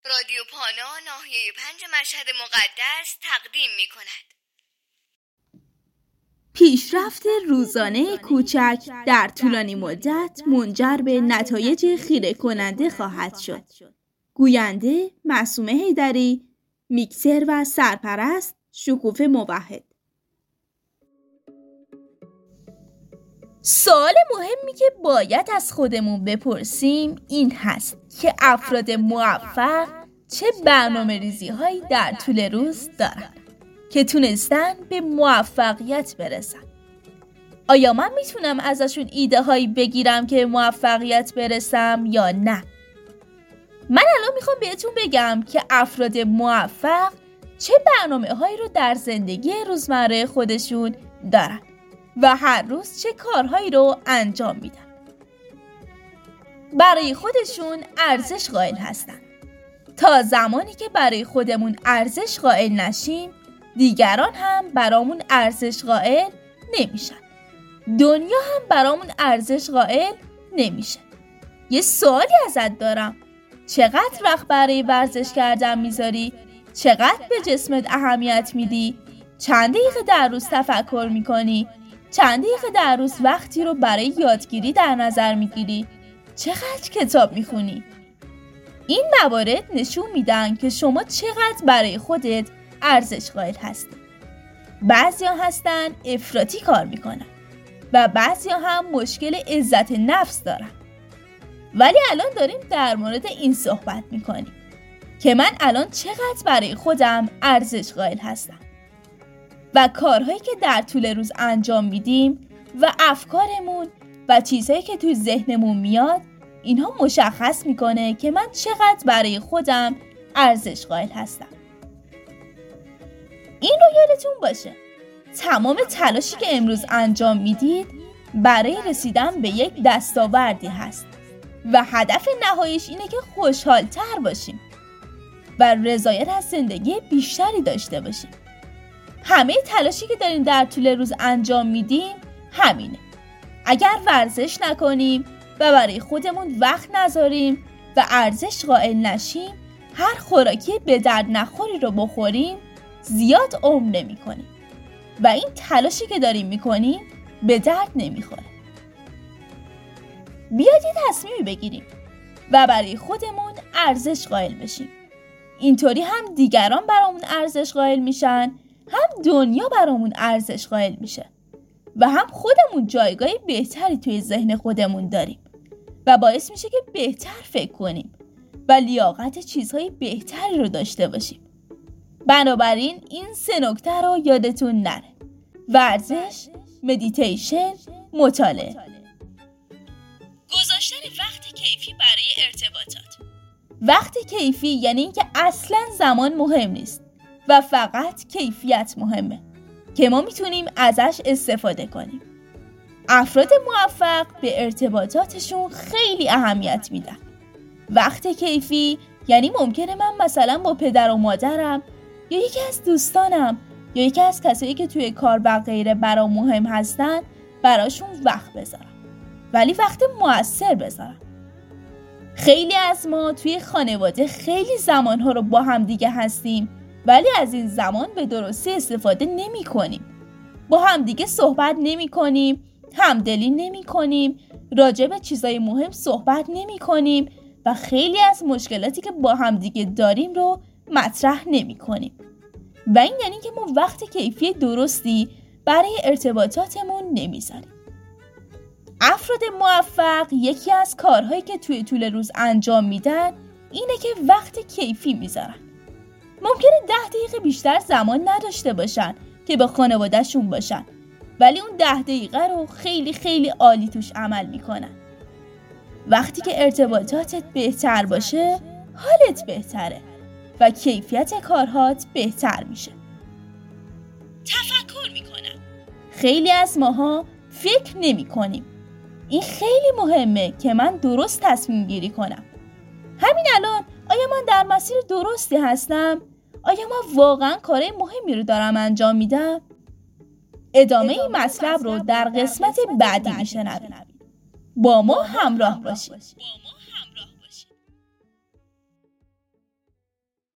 رادیو پانا ناحیه 5 مشهد مقدس تقدیم می کند. پیشرفت روزانه کوچک در طولانی مدت منجر به نتایج خیره کننده خواهد شد. گوینده معصومه حیدری، میکسر و سرپرست شکوفه موحد. سوال مهمی که باید از خودمون بپرسیم این هست که افراد موفق چه برنامه‌ریزی هایی در طول روز دارن که تونستن به موفقیت برسن. آیا من میتونم ازشون ایده هایی بگیرم که موفقیت برسم یا نه؟ من الان میخوام بهتون بگم که افراد موفق چه برنامه هایی رو در زندگی روزمره خودشون دارن و هر روز چه کارهایی رو انجام میدن. برای خودشون ارزش قائل هستن. تا زمانی که برای خودمون ارزش قائل نشیم، دیگران هم برامون ارزش قائل نمیشن. دنیا هم برامون ارزش قائل نمیشه. یه سوالی ازت دارم. چقدر وقت برای ورزش کردن میذاری؟ چقدر به جسمت اهمیت میدی؟ چند دقیقه در روز تفکر میکنی؟ چند دقیقه در روز وقتی رو برای یادگیری در نظر میگیری؟ چقدر کتاب میخونی؟ این موارد نشون میدن که شما چقدر برای خودت ارزش قائل هستی. بعضیا هستن افراطی کار میکنن و بعضیا هم مشکل عزت نفس دارن. ولی الان داریم در مورد این صحبت میکنیم که من الان چقدر برای خودم ارزش قائل هستم و کارهایی که در طول روز انجام میدیم و افکارمون و چیزهایی که توی ذهنمون میاد، اینها مشخص میکنه که من چقدر برای خودم ارزش قائل هستم. این رو یادتون باشه، تمام تلاشی که امروز انجام میدید برای رسیدن به یک دستاوردی هست و هدف نهاییش اینه که خوشحال‌تر باشیم و رضایت از زندگی بیشتری داشته باشیم. همه تلاشی که داریم در طول روز انجام میدیم همینه. اگر ورزش نکنیم و برای خودمون وقت نذاریم و ارزش قائل نشیم، هر خوراکی به درد نخوری رو بخوریم زیاد عمر نمی کنیم و این تلاشی که داریم میکنیم به درد نمیخوره. بیاید یه تصمیمی بگیریم و برای خودمون ارزش قائل بشیم. اینطوری هم دیگران برامون ارزش قائل میشن، هم دنیا برامون ارزش قائل میشه و هم خودمون جایگاه بهتری توی ذهن خودمون داریم و باعث میشه که بهتر فکر کنیم و لیاقت چیزهای بهتری رو داشته باشیم. بنابراین این 3 نکته رو یادتون نره: ورزش، مدیتیشن، مطالعه. گذاشتن وقت کیفی برای ارتباطات. وقت کیفی یعنی اینکه اصلاً زمان مهم نیست و فقط کیفیت مهمه که ما میتونیم ازش استفاده کنیم. افراد موفق به ارتباطاتشون خیلی اهمیت میدن. وقت کیفی یعنی ممکنه من مثلا با پدر و مادرم یا یکی از دوستانم یا یکی از کسایی که توی کار و غیره برام مهم هستن براشون وقت بذارم، ولی وقت مؤثر بذارم. خیلی از ما توی خانواده خیلی زمانها رو با هم دیگه هستیم ولی از این زمان به درستی استفاده نمی کنیم. با هم دیگه صحبت نمی کنیم، همدلی نمی کنیم، راجع به چیزای مهم صحبت نمی کنیم و خیلی از مشکلاتی که با هم دیگه داریم رو مطرح نمی کنیم. و این یعنی که ما وقت کیفی درستی برای ارتباطاتمون نمیذاریم. افراد موفق یکی از کارهایی که توی طول روز انجام میدن اینه که وقت کیفی میذارن. ممکنه 10 دقیقه بیشتر زمان نداشته باشن که با خانواده‌شون باشن، ولی اون 10 دقیقه رو خیلی خیلی عالی توش عمل میکنن. وقتی که ارتباطاتت بهتر باشه، حالت بهتره و کیفیت کارهات بهتر میشه. تفکر میکنم. خیلی از ماها فکر نمی کنیم. این خیلی مهمه که من درست تصمیم گیری کنم. همین الان آیا من در مسیر درستی هستم؟ آیا من واقعا کارهای مهمی رو دارم انجام میدم؟ ادامه این مطلب رو در قسمت بعدی میشنویم. با ما همراه باشید.